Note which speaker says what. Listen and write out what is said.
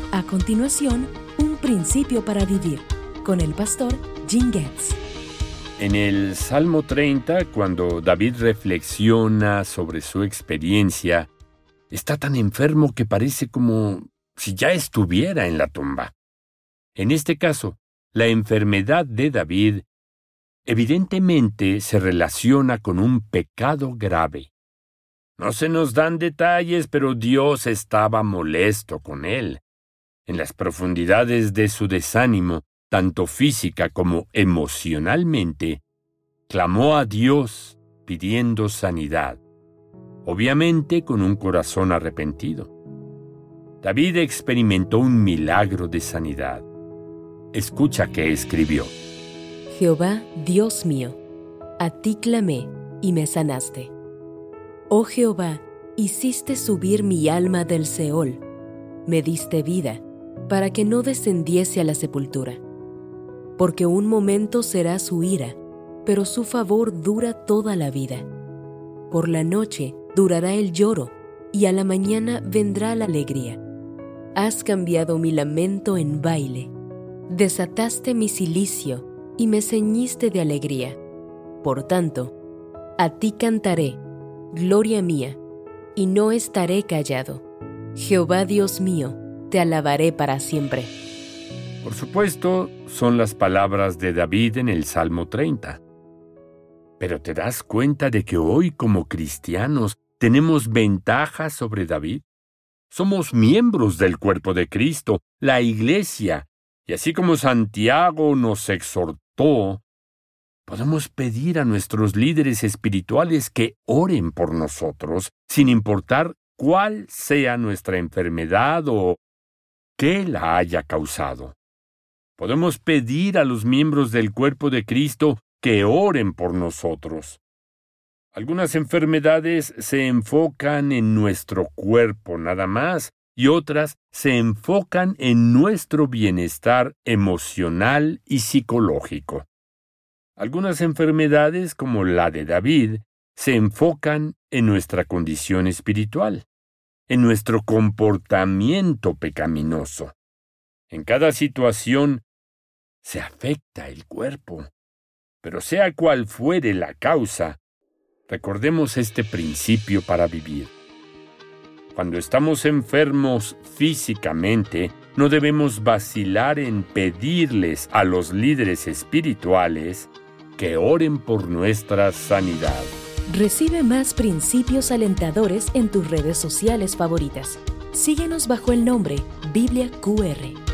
Speaker 1: A continuación, un principio para vivir, con el pastor Jim Getz.
Speaker 2: En el Salmo 30, cuando David reflexiona sobre su experiencia, está tan enfermo que parece como si ya estuviera en la tumba. En este caso, la enfermedad de David evidentemente se relaciona con un pecado grave. No se nos dan detalles, pero Dios estaba molesto con él. En las profundidades de su desánimo, tanto física como emocionalmente, clamó a Dios pidiendo sanidad, obviamente con un corazón arrepentido. David experimentó un milagro de sanidad. Escucha qué escribió.
Speaker 1: Jehová, Dios mío, a ti clamé y me sanaste. Oh Jehová, hiciste subir mi alma del Seol, me diste vida, para que no descendiese a la sepultura. Porque un momento será su ira, pero su favor dura toda la vida. Por la noche durará el lloro, y a la mañana vendrá la alegría. Has cambiado mi lamento en baile, desataste mi cilicio, y me ceñiste de alegría. Por tanto, a ti cantaré, gloria mía, y no estaré callado. Jehová Dios mío, te alabaré para siempre.
Speaker 2: Por supuesto, son las palabras de David en el Salmo 30. Pero ¿te das cuenta de que hoy como cristianos tenemos ventajas sobre David? Somos miembros del cuerpo de Cristo, la Iglesia, y así como Santiago nos exhortó, podemos pedir a nuestros líderes espirituales que oren por nosotros, sin importar cuál sea nuestra enfermedad o qué la haya causado. Podemos pedir a los miembros del cuerpo de Cristo que oren por nosotros. Algunas enfermedades se enfocan en nuestro cuerpo nada más, y otras se enfocan en nuestro bienestar emocional y psicológico. Algunas enfermedades, como la de David, se enfocan en nuestra condición espiritual, en nuestro comportamiento pecaminoso. En cada situación se afecta el cuerpo, pero sea cual fuere la causa, recordemos este principio para vivir. Cuando estamos enfermos físicamente, no debemos vacilar en pedirles a los líderes espirituales que oren por nuestra sanidad.
Speaker 1: Recibe más principios alentadores en tus redes sociales favoritas. Síguenos bajo el nombre Biblia QR.